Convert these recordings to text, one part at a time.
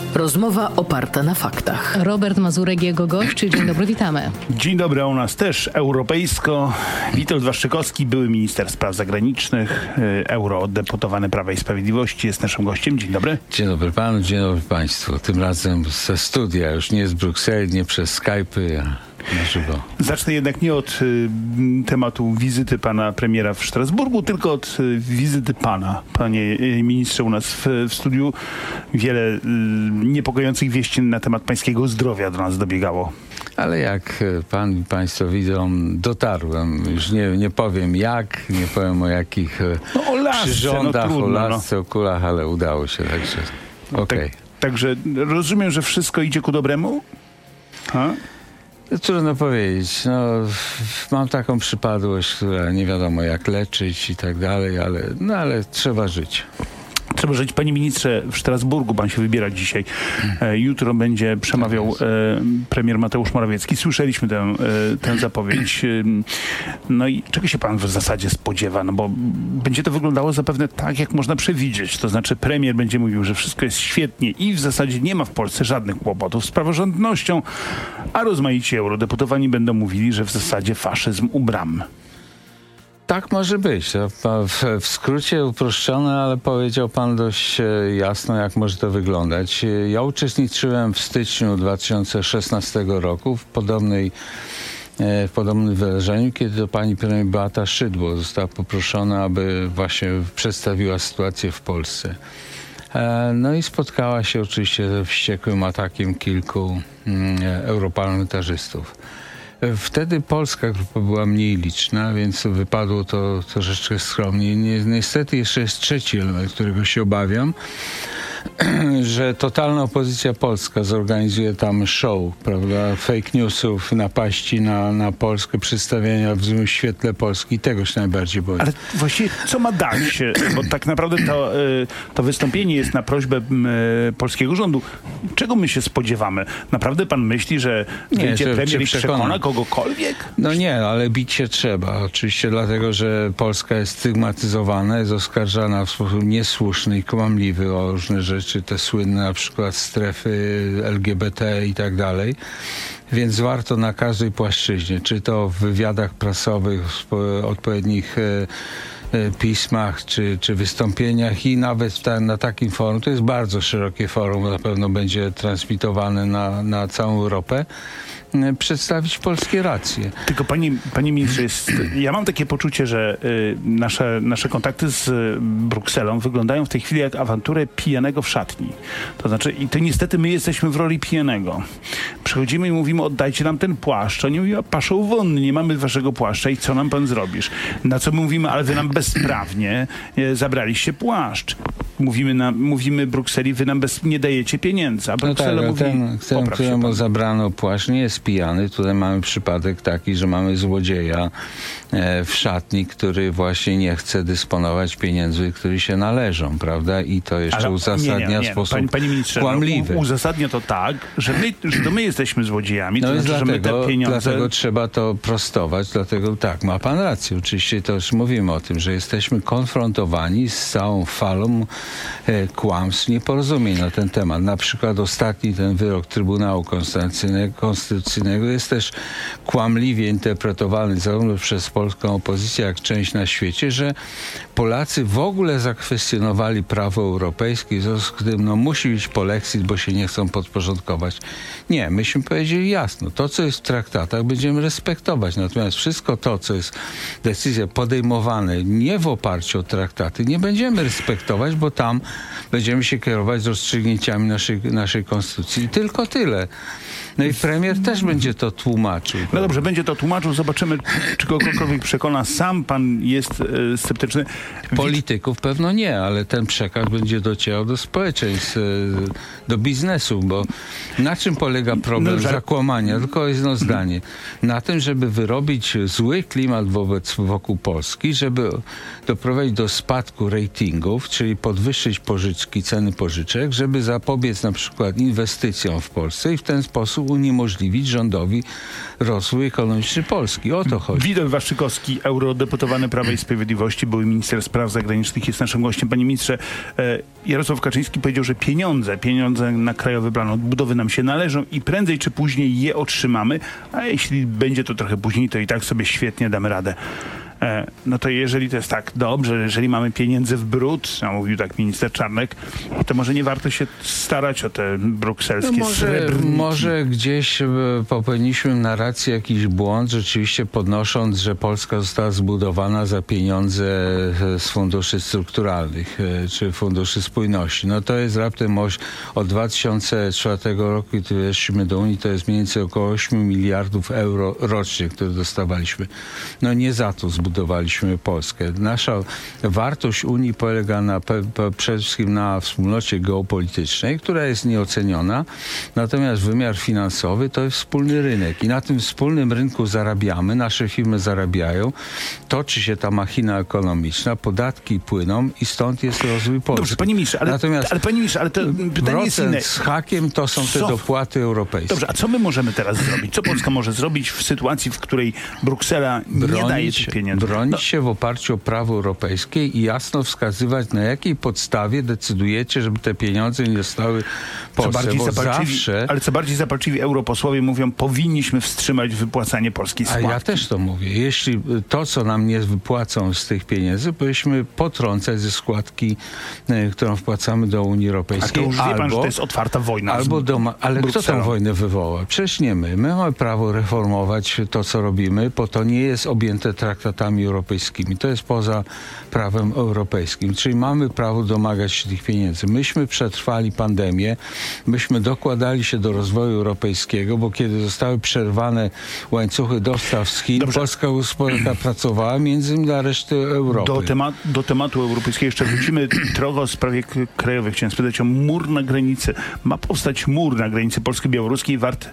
Rozmowa oparta na faktach. Robert Mazurek, jego gość. Dzień dobry, witamy. Dzień dobry, a u nas też europejsko. Witold Waszczykowski, były minister spraw zagranicznych, eurodeputowany Prawa i Sprawiedliwości, jest naszym gościem. Dzień dobry. Dzień dobry panu, dzień dobry państwu. Tym razem ze studia, już nie z Brukseli, nie przez Skype'y, a na żywo. Zacznę jednak nie od tematu wizyty pana premiera w Strasburgu, tylko od wizyty pana, panie ministrze, u nas w studiu. Wiele niepokojących wieści na temat pańskiego zdrowia do nas dobiegało. Ale jak pan i państwo widzą, dotarłem. Już nie powiem jak, nie powiem o jakich przyrządach, o lasce, o kulach, ale udało się, także okej. Także rozumiem, że wszystko idzie ku dobremu? Trudno powiedzieć. Mam taką przypadłość, która nie wiadomo jak leczyć i tak dalej, ale trzeba żyć. Trzeba żyć. Panie ministrze, w Strasburgu pan się wybiera dzisiaj. Jutro będzie przemawiał premier Mateusz Morawiecki. Słyszeliśmy tę zapowiedź. No i czego się pan w zasadzie spodziewa? No bo będzie to wyglądało zapewne tak, jak można przewidzieć. To znaczy premier będzie mówił, że wszystko jest świetnie i w zasadzie nie ma w Polsce żadnych kłopotów z praworządnością, a rozmaici eurodeputowani będą mówili, że w zasadzie faszyzm u bram. Tak może być. W skrócie uproszczone, ale powiedział pan dość jasno, jak może to wyglądać. Ja uczestniczyłem w styczniu 2016 roku w podobnym wydarzeniu, kiedy to pani premier Beata Szydło została poproszona, aby właśnie przedstawiła sytuację w Polsce. No i spotkała się oczywiście ze wściekłym atakiem kilku europarlamentarzystów. Wtedy polska grupa była mniej liczna, więc wypadło to troszeczkę skromnie. Niestety jeszcze jest trzeci element, którego się obawiam, że totalna opozycja polska zorganizuje tam show, prawda, fake newsów, napaści na Polskę, przedstawienia w złym świetle Polski i tego się najbardziej boję. Ale właściwie co ma dać? Bo tak naprawdę to wystąpienie jest na prośbę polskiego rządu. Czego my się spodziewamy? Naprawdę pan myśli, że wyjdzie premier i przekona kogokolwiek? No nie, ale bić się trzeba. Oczywiście dlatego, że Polska jest stygmatyzowana, jest oskarżana w sposób niesłuszny i kłamliwy o różne rzeczy, te słynne na przykład strefy LGBT i tak dalej. Więc warto na każdej płaszczyźnie, czy to w wywiadach prasowych, w odpowiednich pismach, czy wystąpieniach i nawet na takim forum, to jest bardzo szerokie forum, na pewno będzie transmitowane na całą Europę, przedstawić polskie racje. Tylko panie ministrze, ja mam takie poczucie, że nasze kontakty z Brukselą wyglądają w tej chwili jak awanturę pijanego w szatni. To znaczy, i to niestety my jesteśmy w roli pijanego. Przychodzimy i mówimy, oddajcie nam ten płaszcz. Oni mówią, paszą wonny, nie mamy waszego płaszcza i co nam pan zrobisz? Na co my mówimy, ale wy nam bezprawnie zabraliście płaszcz. Mówimy Brukseli, wy nam nie dajecie pieniędzy. A Bruksela mówi, któremu zabrano płaszcz, nie jest pijany. Tutaj mamy przypadek taki, że mamy złodzieja w szatni, który właśnie nie chce dysponować pieniędzmi, które się należą, prawda? I to jeszcze uzasadnia w sposób panie ministrze, kłamliwy. Uzasadnia to tak, że to my jesteśmy złodziejami. No to znaczy, że my te pieniądze... Dlatego trzeba to prostować. Dlatego tak, ma pan rację. Oczywiście to już mówimy o tym, że jesteśmy konfrontowani z całą falą kłamstw, nieporozumień na ten temat. Na przykład ostatni ten wyrok Trybunału Konstytucyjnego jest też kłamliwie interpretowany zarówno przez polską opozycję, jak część na świecie, że Polacy w ogóle zakwestionowali prawo europejskie, w związku z tym musi być polexit, bo się nie chcą podporządkować. Nie, myśmy powiedzieli jasno, to co jest w traktatach będziemy respektować, natomiast wszystko to, co jest decyzje podejmowane nie w oparciu o traktaty, nie będziemy respektować, bo tam będziemy się kierować z rozstrzygnięciami naszej konstytucji. I tylko tyle. No i premier też będzie to tłumaczył. No dobrze, będzie to tłumaczył. Zobaczymy, czy kogokolwiek przekona. Sam pan jest sceptyczny. Polityków pewno nie, ale ten przekaz będzie docierał do społeczeństw, do biznesu, bo na czym polega problem zakłamania? Tylko jedno zdanie. Na tym, żeby wyrobić zły klimat wokół Polski, żeby doprowadzić do spadku ratingów, czyli podwyższenia podwyższyć pożyczki, ceny pożyczek, żeby zapobiec na przykład inwestycjom w Polsce i w ten sposób uniemożliwić rządowi rozwój ekonomiczny Polski. O to chodzi. Witold Waszczykowski, eurodeputowany Prawa i Sprawiedliwości, były minister spraw zagranicznych, jest naszym gościem. Panie ministrze, Jarosław Kaczyński powiedział, że pieniądze na Krajowy Plan Odbudowy nam się należą i prędzej czy później je otrzymamy, a jeśli będzie to trochę później, to i tak sobie świetnie damy radę. No to jeżeli to jest tak dobrze, jeżeli mamy pieniędzy w brud, a mówił tak minister Czarnek, to może nie warto się starać o te brukselskie srebrniki. Może gdzieś popełniliśmy w narracji jakiś błąd, rzeczywiście podnosząc, że Polska została zbudowana za pieniądze z funduszy strukturalnych, czy funduszy spójności. No to jest raptem od 2004 roku, kiedy weszliśmy do Unii, to jest mniej więcej około 8 miliardów euro rocznie, które dostawaliśmy. No nie za to zbudowaliśmy Polskę. Nasza wartość Unii polega przede wszystkim na wspólnocie geopolitycznej, która jest nieoceniona, natomiast wymiar finansowy to jest wspólny rynek i na tym wspólnym rynku zarabiamy, nasze firmy zarabiają, toczy się ta machina ekonomiczna, podatki płyną i stąd jest rozwój Polski. Dobrze, panie ministrze, ale to pytanie jest inne. Z hakiem to są te dopłaty europejskie. Dobrze, a co my możemy teraz zrobić? Co Polska może zrobić w sytuacji, w której Bruksela nie daje tych pieniędzy? Bronić się w oparciu o prawo europejskie i jasno wskazywać, na jakiej podstawie decydujecie, żeby te pieniądze nie zostały Polsce, Ale co bardziej zapalczywi europosłowie mówią, powinniśmy wstrzymać wypłacanie polskiej składki. A ja też to mówię. Jeśli to, co nam nie wypłacą z tych pieniędzy, powinniśmy potrącać ze składki, którą wpłacamy do Unii Europejskiej. A to już wie pan, że to jest otwarta wojna. Ale kto tę wojnę wywoła? Przecież nie my. My mamy prawo reformować to, co robimy, bo to nie jest objęte traktatami europejskimi. To jest poza prawem europejskim. Czyli mamy prawo domagać się tych pieniędzy. Myśmy przetrwali pandemię, myśmy dokładali się do rozwoju europejskiego, bo kiedy zostały przerwane łańcuchy dostaw z Chin, polska gospodarka pracowała między innymi dla reszty Europy. Do tematu europejskiego jeszcze wrócimy trochę o sprawie krajowej. Chciałem spytać o mur na granicy. Ma powstać mur na granicy polsko-białoruskiej wart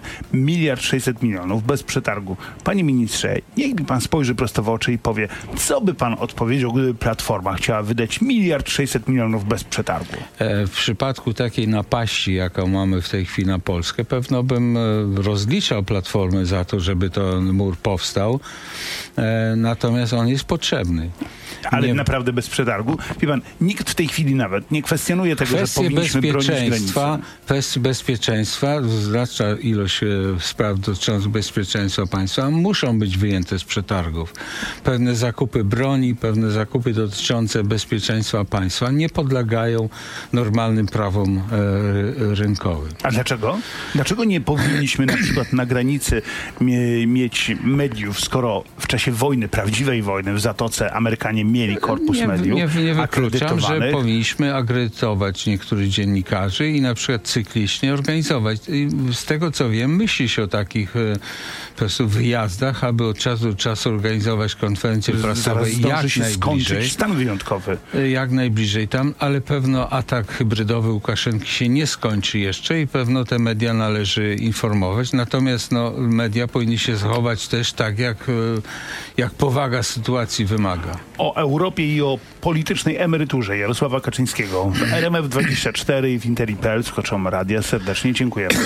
1,6 mld bez przetargu. Panie ministrze, niech mi pan spojrzy prosto w oczy i powie, co by pan odpowiedział, gdyby Platforma chciała wydać 1,6 mld bez przetargu? W przypadku takiej napaści, jaką mamy w tej chwili na Polskę, pewno bym rozliczał Platformę za to, żeby ten mur powstał. Natomiast on jest potrzebny. Ale naprawdę bez przetargu? Wie pan, nikt w tej chwili nawet nie kwestionuje tego, że powinniśmy bronić granicy. Kwestie bezpieczeństwa, znaczna ilość spraw dotyczących bezpieczeństwa państwa muszą być wyjęte z przetargów. Pewne zakupy broni, pewne zakupy dotyczące bezpieczeństwa państwa nie podlegają normalnym prawom rynkowym. A dlaczego? Dlaczego nie powinniśmy na przykład na granicy mieć mediów, skoro w czasie wojny, prawdziwej wojny w Zatoce Amerykanie mieli korpus mediów nie wykluczam, że powinniśmy akredytować niektórych dziennikarzy i na przykład cyklicznie organizować. I z tego co wiem, myśli się o takich po prostu wyjazdach, aby od czasu do czasu organizować konferencje prasowe jak najbliżej. Skończyć stan wyjątkowy. Jak najbliżej tam, ale pewno atak hybrydowy Łukaszenki się nie skończy jeszcze i pewno te media należy informować. Natomiast media powinny się zachować też tak, jak powaga sytuacji wymaga. O Europie i o politycznej emeryturze Jarosława Kaczyńskiego w RMF24 i w Interi.pl skoczą radia. Serdecznie dziękujemy.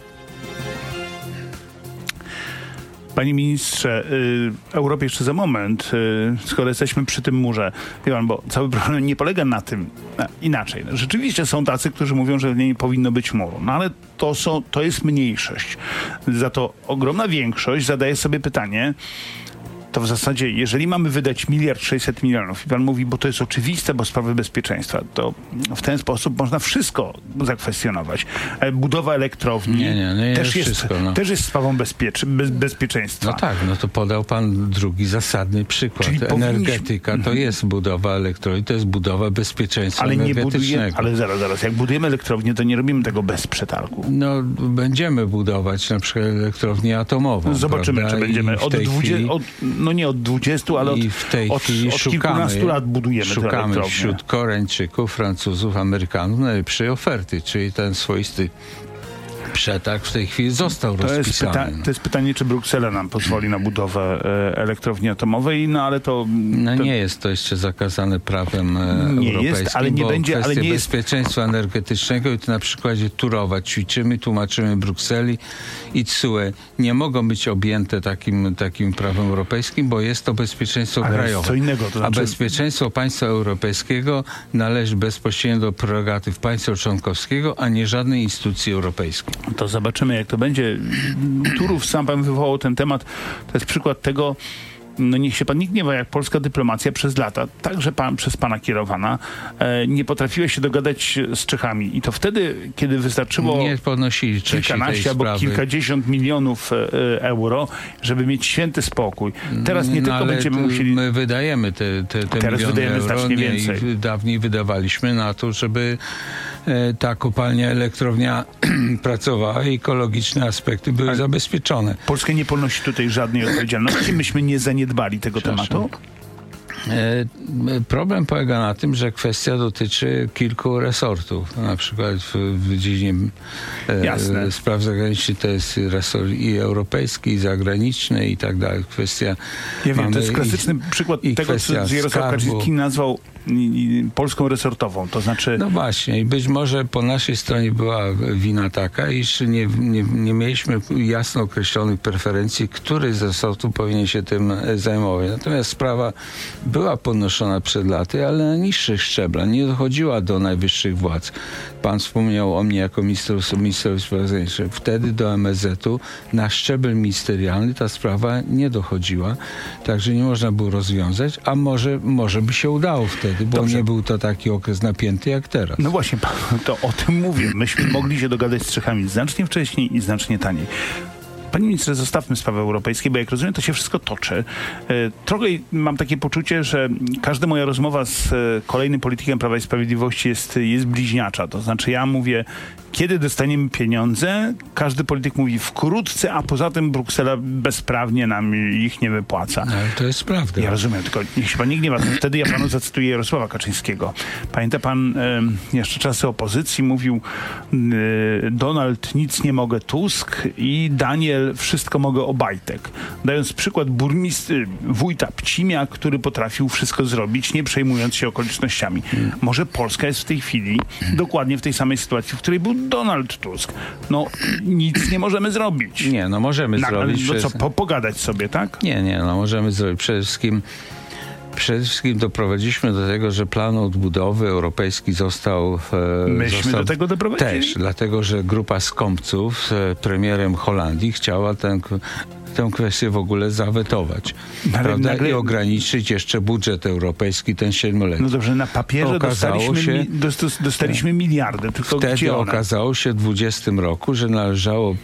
Panie ministrze, Europie jeszcze za moment, skoro jesteśmy przy tym murze. Wie pan, bo cały problem nie polega na tym, inaczej. Rzeczywiście są tacy, którzy mówią, że nie powinno być muru. No ale to jest mniejszość. Za to ogromna większość zadaje sobie pytanie, to w zasadzie, jeżeli mamy wydać 1,6 mld i pan mówi, bo to jest oczywiste, bo sprawy bezpieczeństwa, to w ten sposób można wszystko zakwestionować. Budowa elektrowni też jest sprawą bezpieczeństwa. No tak, to podał pan drugi zasadny przykład. Czyli energetyka to jest budowa elektrowni, to jest budowa bezpieczeństwa energetycznego. Ale zaraz, jak budujemy elektrownię, to nie robimy tego bez przetargu. Będziemy budować na przykład elektrownię atomową. Zobaczymy, prawda? Czy będziemy nie od 20, ale od kilkunastu lat budujemy tę elektrownię. Szukamy wśród Koreańczyków, Francuzów, Amerykanów najlepszej oferty, czyli ten swoisty Przetarg w tej chwili został rozpisany. To jest pytanie, czy Bruksela nam pozwoli na budowę elektrowni atomowej, no ale to... nie jest to jeszcze zakazane prawem europejskim, jest, ale nie będzie, ale nie jest... bezpieczeństwa energetycznego i to na przykładzie Turowa ćwiczymy, tłumaczymy Brukseli i TSUE nie mogą być objęte takim prawem europejskim, bo jest to bezpieczeństwo krajowe. Co innego, to znaczy... A bezpieczeństwo państwa europejskiego należy bezpośrednio do prerogatyw państwa członkowskiego, a nie żadnej instytucji europejskiej. To zobaczymy, jak to będzie. Turów, sam pan wywołał ten temat. To jest przykład tego, no niech się pan nie gniewa, jak polska dyplomacja przez lata, także przez pana kierowana, nie potrafiła się dogadać z Czechami. I to wtedy, kiedy wystarczyło nie podnosili kilkanaście albo kilkadziesiąt milionów euro, żeby mieć święty spokój. Teraz nie tylko będziemy musieli... My wydajemy te miliony euro. Znacznie więcej. Dawniej wydawaliśmy na to, żeby ta kopalnia, elektrownia pracowała i ekologiczne aspekty były zabezpieczone. Polska nie ponosi tutaj żadnej odpowiedzialności. Myśmy nie zaniedbali tego tematu. Problem polega na tym, że kwestia dotyczy kilku resortów. Na przykład w dziedzinie spraw zagranicznych to jest resort i europejski, i zagraniczny i tak dalej. Kwestia... Ja wiem, to jest klasyczny przykład tego, co Jarosław Kaczyński nazwał Polską resortową, to znaczy... No właśnie i być może po naszej stronie była wina taka, iż nie mieliśmy jasno określonych preferencji, który z resortów powinien się tym zajmować. Natomiast sprawa była podnoszona przed laty, ale na niższych szczeblach, nie dochodziła do najwyższych władz. Pan wspomniał o mnie jako minister spraw zagranicznych. Wtedy do MSZ-u na szczebel ministerialny ta sprawa nie dochodziła, także nie można było rozwiązać, a może by się udało wtedy, bo Dobrze. nie był to taki okres napięty jak teraz. No właśnie, to o tym mówię. Myśmy mogli się dogadać z Czechami znacznie wcześniej i znacznie taniej. Panie ministrze, zostawmy sprawę europejskie, bo jak rozumiem, to się wszystko toczy. Trochę mam takie poczucie, że każda moja rozmowa z kolejnym politykiem Prawa i Sprawiedliwości jest bliźniacza. To znaczy ja mówię, kiedy dostaniemy pieniądze, każdy polityk mówi wkrótce, a poza tym Bruksela bezprawnie nam ich nie wypłaca. No, ale to jest prawda. Ja rozumiem, tylko niech się pan nie gniewa. Wtedy ja panu zacytuję Jarosława Kaczyńskiego. Pamięta pan jeszcze czasy opozycji, mówił Donald nic nie mogę Tusk i Daniel wszystko mogę Obajtek. Dając przykład wójta Pcimia, który potrafił wszystko zrobić, nie przejmując się okolicznościami. Może Polska jest w tej chwili dokładnie w tej samej sytuacji, w której był Donald Tusk. No, nic nie możemy zrobić. Nie, no możemy zrobić. No co, pogadać sobie, tak? Nie, no możemy zrobić. Przede wszystkim doprowadziliśmy do tego, że plan odbudowy europejski został... Myśmy do tego doprowadzili? Też, dlatego, że grupa skąpców z premierem Holandii chciała tę kwestię w ogóle zawetować. Prawda? I ograniczyć jeszcze budżet europejski, ten 7-letni. No dobrze, na papierze dostaliśmy miliardy, tylko wtedy gdzie one? okazało się w 2020 roku, że należało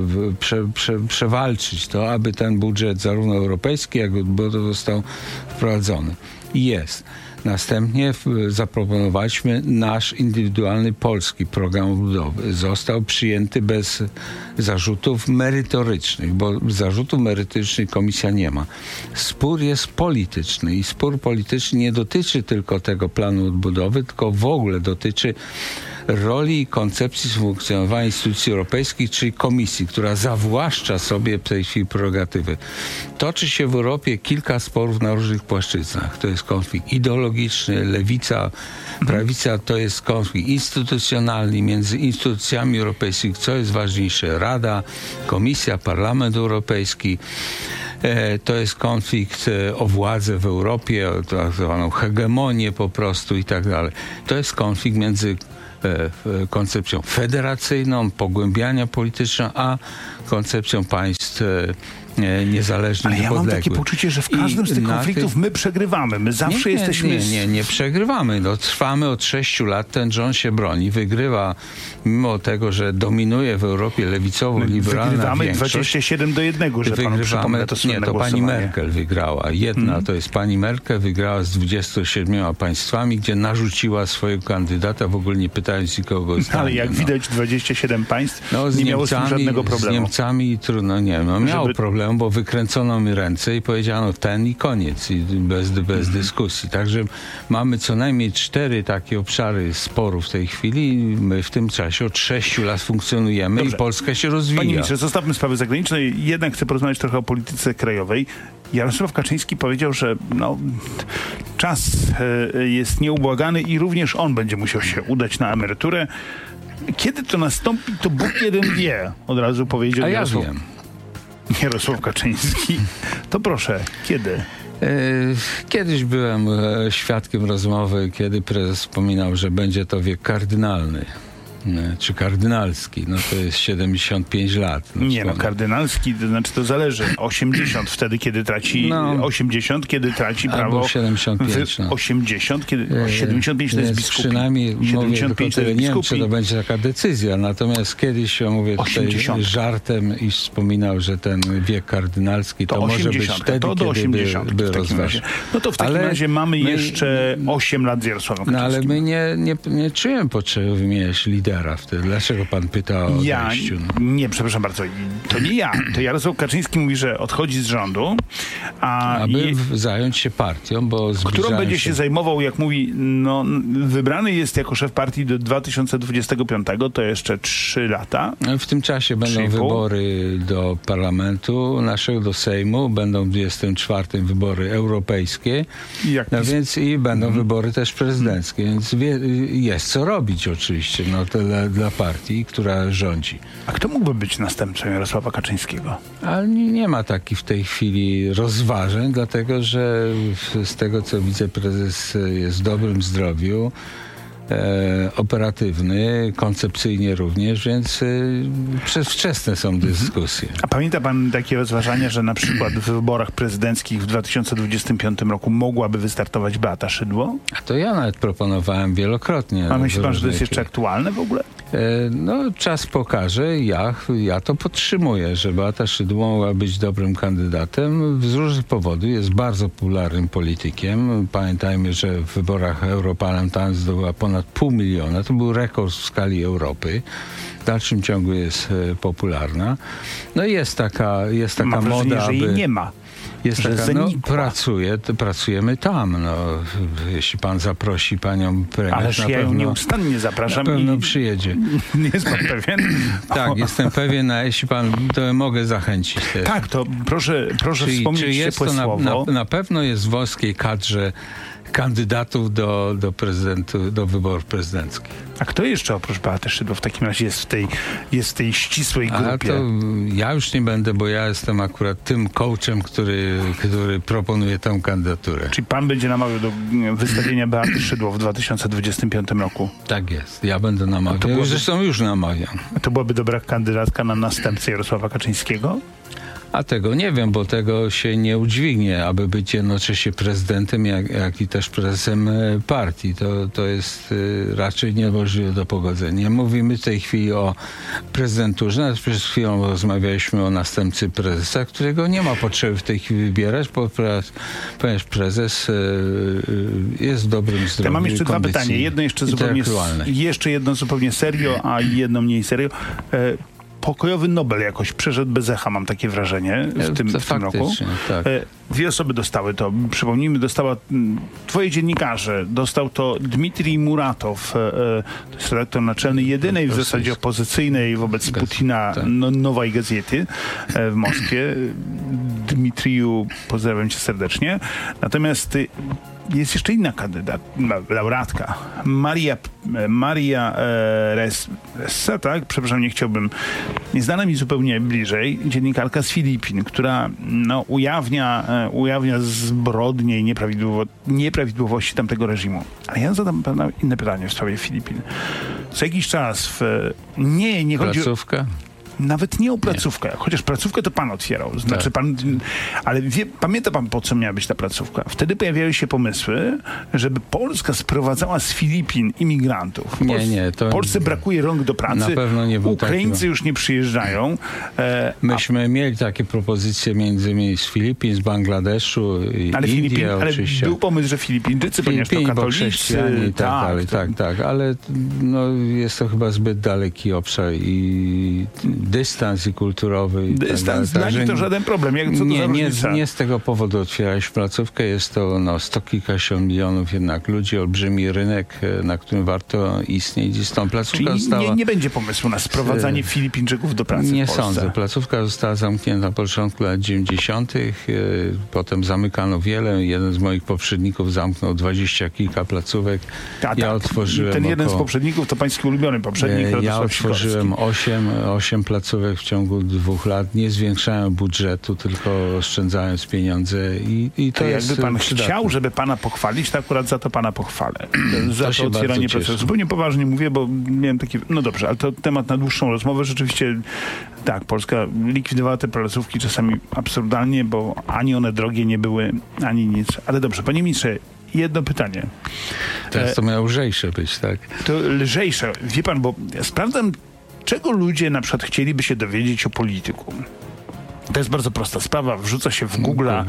przewalczyć to, aby ten budżet zarówno europejski, jak i odbudowy został wprowadzony. I jest. Następnie zaproponowaliśmy nasz indywidualny polski program odbudowy. Został przyjęty bez zarzutów merytorycznych, bo zarzutów merytorycznych komisja nie ma. Spór jest polityczny i spór polityczny nie dotyczy tylko tego planu odbudowy, tylko w ogóle dotyczy roli i koncepcji funkcjonowania instytucji europejskich, czyli komisji, która zawłaszcza sobie w tej chwili prerogatywy. Toczy się w Europie kilka sporów na różnych płaszczyznach. To jest konflikt ideologiczny, lewica, prawica, to jest konflikt instytucjonalny między instytucjami europejskimi, co jest ważniejsze, Rada, Komisja, Parlament Europejski. To jest konflikt o władzę w Europie, o tak zwaną hegemonię po prostu i tak dalej. To jest konflikt między koncepcją federacyjną, pogłębiania polityczną, a koncepcją państw niezależnych, ale ja niepodległych. mam takie poczucie, że w każdym z tych konfliktów my przegrywamy. My zawsze jesteśmy... Nie przegrywamy. No, trwamy od 6 lat, ten rząd się broni, wygrywa, mimo tego, że dominuje w Europie lewicowo-liberalna większość. 27-1, że panu przypomnę to słynne to pani głosowanie. Merkel wygrała. To jest pani Merkel, wygrała z 27 państwami, gdzie narzuciła swojego kandydata, w ogóle nie pytając nikogo o zdanie. Ale jak widać, 27 państw nie miało z tym żadnego problemu. Z Niemcami trudno, miało problemy problemu, bo wykręcono mi ręce i powiedziano ten i koniec, i bez dyskusji. Także mamy co najmniej 4 takie obszary sporu w tej chwili i my w tym czasie od 6 lat funkcjonujemy. Dobrze. I Polska się rozwija. Panie ministrze, zostawmy sprawy zagraniczne. Jednak chcę porozmawiać trochę o polityce krajowej. Jarosław Kaczyński powiedział, że czas jest nieubłagany i również on będzie musiał się udać na emeryturę. Kiedy to nastąpi, to Bóg jeden wie. Od razu powiedział Jarosław Kaczyński. To proszę, kiedy? Kiedyś byłem świadkiem rozmowy, kiedy prezes wspominał, że będzie to wiek kardynalny. Czy kardynalski, to jest 75 lat. Kardynalski, to znaczy to zależy. 80 wtedy, kiedy traci 80, kiedy traci prawo. Albo 75. 80, kiedy 75 to jest biskup. Przynajmniej 75 to jest nie wiem, czy to będzie taka decyzja. Natomiast kiedyś, mówię tutaj żartem, i wspominał, że ten wiek kardynalski to może 80, być wtedy, to do 80 by rozważać. To w takim razie mamy jeszcze 8 lat z Jarosławem Kaczyńskim. Ale my nie czułem potrzeby wymieniać lidera wtedy. Dlaczego pan pyta o odejściu? Nie, przepraszam bardzo. To nie ja. To Jarosław Kaczyński mówi, że odchodzi z rządu. Aby zająć się partią, bo którą będzie się zajmował, jak mówi, wybrany jest jako szef partii do 2025, to jeszcze 3 lata. W tym czasie będą wybory do parlamentu naszego, do Sejmu, będą w 24 wybory europejskie, więc i będą wybory też prezydenckie, więc jest co robić oczywiście. Dla partii, która rządzi. A kto mógłby być następcą Jarosława Kaczyńskiego? Ale nie ma takich w tej chwili rozważań, dlatego że z tego, co wiceprezes jest w dobrym zdrowiu, operatywny, koncepcyjnie również, więc przedwczesne są dyskusje. A pamięta pan takie rozważania, że na przykład w wyborach prezydenckich w 2025 roku mogłaby wystartować Beata Szydło? A to ja nawet proponowałem wielokrotnie. A myśli pan, że to jest jeszcze aktualne w ogóle? Czas pokaże. Ja to podtrzymuję, że Beata Szydło mogła być dobrym kandydatem. Z różnych powodów jest bardzo popularnym politykiem. Pamiętajmy, że w wyborach europarlamentarnych zdobyła ponad 500 000. To był rekord w skali Europy. W dalszym ciągu jest popularna. Jest taka Mam wrażenie, moda, że jej nie ma. Jest taka, pracujemy tam. Jeśli pan zaprosi panią premier, ależ ja ją nieustannie zapraszam. Na pewno przyjedzie. Nie jest pan pewien? Tak, jestem pewien, a jeśli pan, to mogę zachęcić też. Tak, to proszę wspomnieć ciepłe słowo. Na pewno jest w wąskiej kadrze kandydatów do wyborów prezydenckich. A kto jeszcze oprócz Beaty Szydło w takim razie jest w tej ścisłej grupie? A to ja już nie będę, bo ja jestem akurat tym coachem, który proponuje tę kandydaturę. Czyli pan będzie namawiał do wystawienia Beaty Szydło w 2025 roku? Tak jest. Ja będę namawiał. Zresztą już namawiam. A to byłaby dobra kandydatka na następcę Jarosława Kaczyńskiego? A tego nie wiem, bo tego się nie udźwignie, aby być jednocześnie prezydentem, jak i też prezesem partii. To jest raczej niemożliwe do pogodzenia. Mówimy w tej chwili o prezydenturze, nawet przed chwilą rozmawialiśmy o następcy prezesa, którego nie ma potrzeby w tej chwili wybierać, ponieważ prezes jest w dobrym zdrowiu. Ja mam jeszcze 2 pytania. Jeszcze jedno zupełnie serio, a jedno mniej serio. Pokojowy Nobel jakoś przeszedł bez echa, mam takie wrażenie, w tym roku. Tak. 2 osoby dostały to. Przypomnijmy, dostała twoje dziennikarze. Dostał to Dmitrij Muratow, to jest redaktor naczelny jedynej w zasadzie opozycyjnej wobec Putina Nowej Gazety w Moskwie. Dmitriju, pozdrawiam cię serdecznie. Natomiast jest jeszcze inna laureatka. Maria Ressa, tak? Przepraszam, nie znana mi zupełnie bliżej, dziennikarka z Filipin, która ujawnia zbrodnie i nieprawidłowości tamtego reżimu. Ale ja zadam inne pytanie w sprawie Filipin. Co jakiś czas nie chodzi o... Placówka? Nawet nie o placówkę, chociaż placówkę to pan otwierał. Znaczy ale pamięta pan, po co miała być ta placówka? Wtedy pojawiały się pomysły, żeby Polska sprowadzała z Filipin imigrantów. Polsce brakuje rąk do pracy. Na pewno nie był Ukraińcy już nie przyjeżdżają. Myśmy mieli takie propozycje między innymi z Filipin, z Bangladeszu i Indii oczywiście. Ale był pomysł, że Filipińczycy, ponieważ to katolicy. I tak dalej, ale jest to chyba zbyt daleki obszar i dystans i kulturowy. I Dystans tak dla nich to żaden problem. Jak, co to za różnica? Nie z tego powodu otwieraliśmy placówkę. Jest to 100 kilkadziesiąt milionów jednak ludzi, olbrzymi rynek, na którym warto istnieć. I stąd placówka Czyli została... nie będzie pomysłu na sprowadzanie Filipińczyków do pracy Nie w Polsce. sądzę. Placówka została zamknięta na początku lat 90. Potem zamykano wiele. Jeden z moich poprzedników zamknął 20 kilka placówek. Ja otworzyłem ten jeden z poprzedników to pański ulubiony poprzednik. Ja otworzyłem 8 placówek w ciągu 2 lat, nie zwiększałem budżetu, tylko oszczędzając pieniądze i to jest jakby pan przydatne. chciał, żeby pana pochwalić, to akurat za to pana pochwalę. Za to się otwieranie bardzo procesu. Zupełnie poważnie mówię, bo miałem taki... No dobrze, ale to temat na dłuższą rozmowę. Rzeczywiście tak, Polska likwidowała te placówki czasami absurdalnie, bo ani one drogie nie były, ani nic. Ale dobrze, panie ministrze, jedno pytanie. Teraz to miało lżejsze być, tak? To lżejsze. Wie pan, bo sprawdzam, czego ludzie na przykład chcieliby się dowiedzieć o polityku. To jest bardzo prosta sprawa. Wrzuca się w Google'a,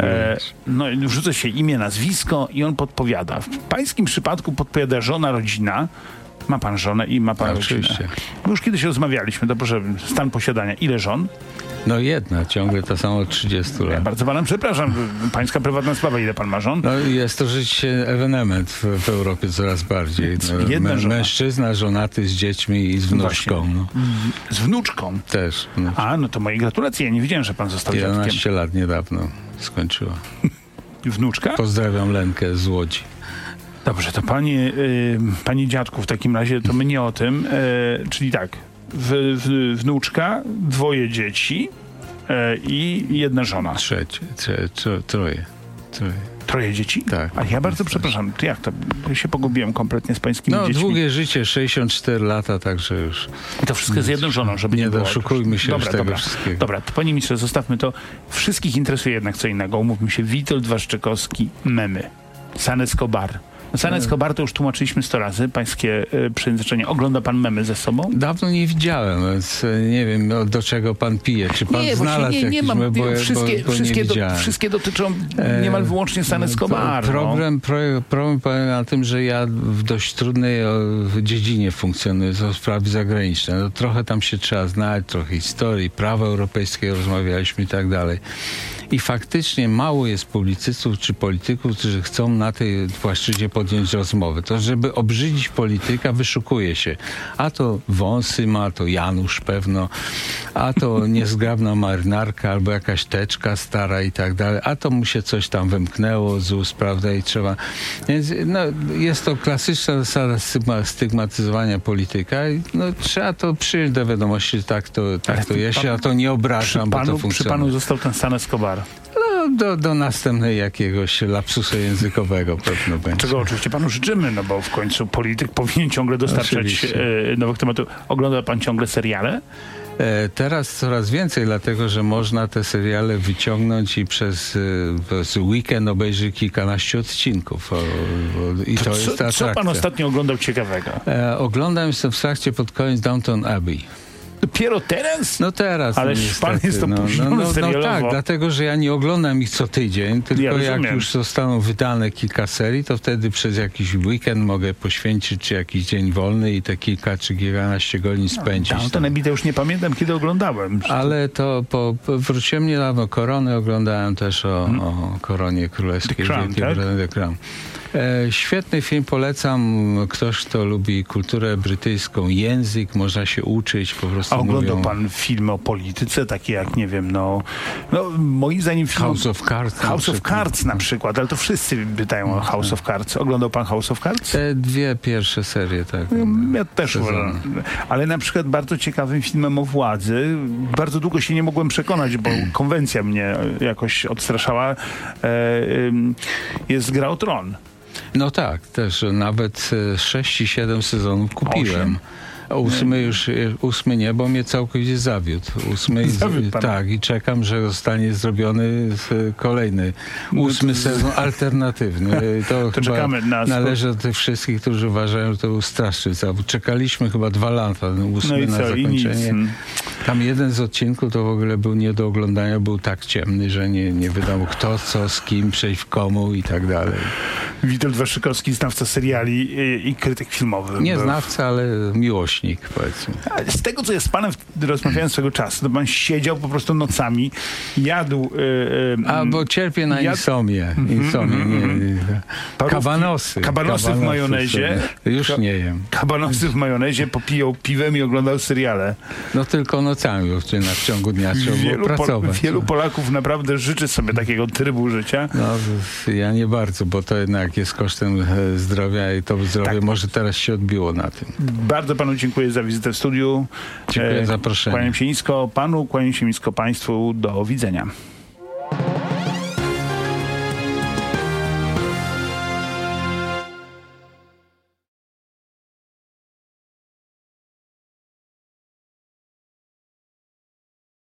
wrzuca się imię, nazwisko i on podpowiada. W pańskim przypadku podpowiada żona, rodzina. Ma pan żonę i ma pan rodzinę. Oczywiście. Już kiedyś rozmawialiśmy, to proszę, stan posiadania. Ile żon? No jedna, ciągle ta sama od 30 Ja lat. bardzo panem przepraszam. Pańska prywatna sprawa. Ile pan ma żon? No jest to rzeczywiście ewenement w Europie coraz bardziej. Jedna żona. Mężczyzna żonaty z dziećmi i z wnuczką. No. Z wnuczką? Też. No. A, no to moje gratulacje. Ja nie wiedziałem, że pan został dziadkiem. 11 lat niedawno skończyła. Wnuczka? Pozdrawiam Lenkę z Łodzi. Dobrze, to panie dziadku, w takim razie to my nie o tym. Czyli tak, wnuczka, 2 dzieci i 1 żona. Troje. 3 dzieci? Tak. A ja bardzo przepraszam, to jak to? Ja się pogubiłem kompletnie z pańskimi dziećmi. Długie życie, 64 lata, także już... I to wszystko z 1 żoną, żeby nie było. doszukujmy się już tego wszystkiego. Dobra, to panie ministrze, zostawmy to. Wszystkich interesuje jednak co innego. Umówmy się, Witold Waszczykowski, memy. San Escobar. San Escobar to już tłumaczyliśmy 100 razy, pańskie przejęzyczenie. Ogląda pan memy ze sobą? Dawno nie widziałem, więc nie wiem, do czego pan pije. Czy pan znalazł jakieś mam. memy, Wszystkie dotyczą niemal wyłącznie San Escobar. Problem polega na tym, że ja w dość trudnej dziedzinie funkcjonuję, to sprawy zagraniczne. No, trochę tam się trzeba znać, trochę historii, prawa europejskiego rozmawialiśmy i tak dalej. I faktycznie mało jest publicystów czy polityków, którzy chcą na tej płaszczyźnie podjąć rozmowę. To, żeby obrzydzić polityka, wyszukuje się. A to wąsy ma, to Janusz pewno, a to niezgrabna marynarka albo jakaś teczka stara i tak dalej, a to mu się coś tam wymknęło z ust, prawda, i trzeba... Więc jest to klasyczna zasada stygmatyzowania polityka i trzeba to przyjąć do wiadomości, że tak to jest. Ja to nie obrażam, bo to funkcjonuje. Przy panu został ten San Escobar. Do następnej jakiegoś lapsusa językowego pewno będzie. Czego oczywiście panu życzymy, no bo w końcu polityk powinien ciągle dostarczać nowych tematów. Ogląda pan ciągle seriale? Teraz coraz więcej, dlatego że można te seriale wyciągnąć i przez weekend obejrzeć kilkanaście odcinków. I to jest atrakcja. Co pan ostatnio oglądał ciekawego? Jestem w trakcie pod koniec Downton Abbey. Dopiero teraz? No teraz. Ależ pan jest opóźniony serialowo. Tak, dlatego, że ja nie oglądam ich co tydzień, tylko jak już zostaną wydane kilka serii, to wtedy przez jakiś weekend mogę poświęcić czy jakiś dzień wolny i te kilka czy kilkanaście godzin spędzić. Downton Abbey to już nie pamiętam, kiedy oglądałem. Ale to wróciłem niedawno Koronę, oglądałem też o Koronie Królewskiej. The Crown, tak? The Crown. Świetny film, polecam. Ktoś, kto lubi kulturę brytyjską, język, można się uczyć, po prostu. A oglądał pan filmy o polityce, takie jak, nie wiem, moim zdaniem House of Cards. House of Cards na przykład, ale to wszyscy pytają o House of Cards. Oglądał pan House of Cards? Te 2 pierwsze serie, tak. Ja też uważam. Ale na przykład bardzo ciekawym filmem o władzy, bardzo długo się nie mogłem przekonać, bo konwencja mnie jakoś odstraszała, jest Gra o Tron. No tak, też nawet 6 i 7 sezonów kupiłem. 8 nie, bo mnie całkowicie zawiódł. 8 tak, i czekam, że zostanie zrobiony kolejny 8 sezon alternatywny. To czekamy na należy do tych wszystkich, którzy uważają, że to był straszny zawód. Czekaliśmy chyba 2 lata, 8 na zakończenie. Tam jeden z odcinków to w ogóle był nie do oglądania, był tak ciemny, że nie wiadomo kto, co, z kim, przejść w komu i tak dalej. Witold Waszczykowski, znawca seriali i krytyk filmowy. Nie znawca, ale miłośnik, powiedzmy. Z tego, co ja z panem rozmawiałem swego czasu, to pan siedział po prostu nocami, jadł... Bo cierpię na insomnię. Kabanosy w majonezie. Już nie jem. Kabanosy w majonezie, popijał piwem i oglądał seriale. No tylko nocami, w ciągu dnia trzeba było pracować. Wielu Polaków naprawdę życzy sobie takiego trybu życia. No, ja nie bardzo, bo to jednak jest kosztem zdrowia i to zdrowie może teraz się odbiło na tym. Bardzo panu dziękuję za wizytę w studiu. Dziękuję za zaproszenie. Kłaniam się nisko panu, kłaniam się nisko państwu. Do widzenia.